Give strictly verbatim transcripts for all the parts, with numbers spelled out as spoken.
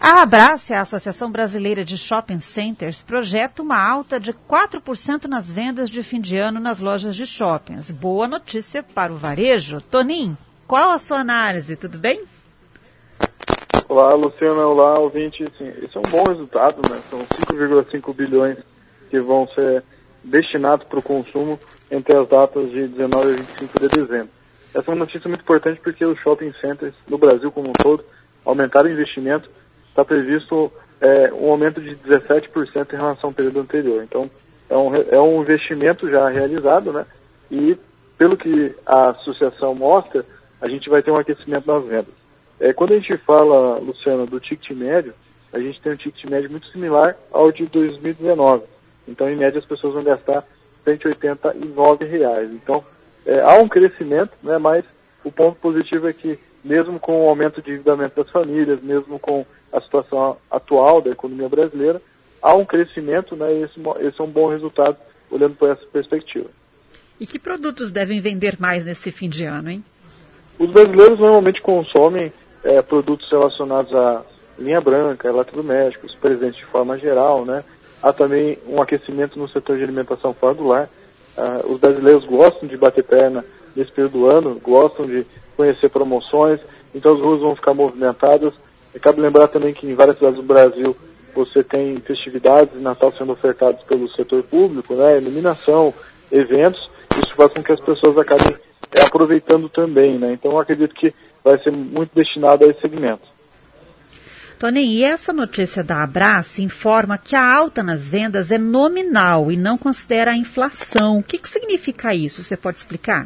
A Abrace, a Associação Brasileira de Shopping Centers, projeta uma alta de quatro por cento nas vendas de fim de ano nas lojas de shoppings. Boa notícia para o varejo. Toninho, qual a sua análise? Tudo bem? Olá, Luciana. Olá, ouvinte. Sim, esse é um bom resultado, né? São cinco vírgula cinco bilhões que vão ser destinados para o consumo entre as datas de dezenove e vinte e cinco de dezembro. Essa é uma notícia muito importante porque os shopping centers no Brasil como um todo aumentaram o investimento. Está previsto é, um aumento de dezessete por cento em relação ao período anterior. Então, é um, é um investimento já realizado, né? E, pelo que a associação mostra, a gente vai ter um aquecimento nas vendas. É, quando a gente fala, Luciano, do ticket médio, a gente tem um ticket médio muito similar ao de dois mil e dezenove. Então, em média, as pessoas vão gastar cento e oitenta e nove reais. Então, é, há um crescimento, né? Mas o ponto positivo é que, mesmo com o aumento de endividamento das famílias, mesmo com a situação atual da economia brasileira, há um crescimento, né, e esse, esse é um bom resultado, olhando por essa perspectiva. E que produtos devem vender mais nesse fim de ano, hein? Os brasileiros normalmente consomem é, produtos relacionados à linha branca, eletrodomésticos, presentes de forma geral, né? Há também um aquecimento no setor de alimentação fora do lar. Ah, os brasileiros gostam de bater perna nesse período do ano, gostam de conhecer promoções, então as ruas vão ficar movimentadas. E cabe lembrar também que em várias cidades do Brasil você tem festividades de Natal sendo ofertadas pelo setor público, né, iluminação, eventos, isso faz com que as pessoas acabem é, aproveitando também, né, então eu acredito que vai ser muito destinado a esse segmento. Toninho, e essa notícia da Abrace informa que a alta nas vendas é nominal e não considera a inflação. O que, que significa isso? Você pode explicar?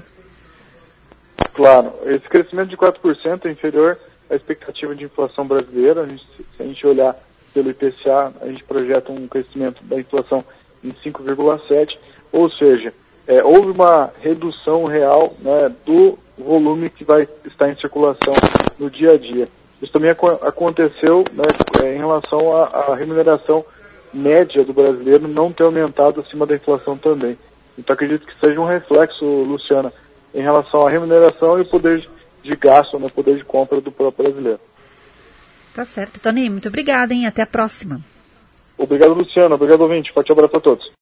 Claro, esse crescimento de quatro por cento é inferior à expectativa de inflação brasileira. A gente, se a gente olhar pelo I P C A, a gente projeta um crescimento da inflação em cinco vírgula sete por cento, ou seja, é, houve uma redução real, né, do volume que vai estar em circulação no dia a dia. Isso também ac aconteceu, né, em relação à, à remuneração média do brasileiro não ter aumentado acima da inflação também. Então acredito que seja um reflexo, Luciana, em relação à remuneração e o poder de gasto, no poder de compra do próprio brasileiro. Tá certo, Toninho. Muito obrigada, hein? Até a próxima. Obrigado, Luciano. Obrigado, ouvinte. Forte abraço a todos.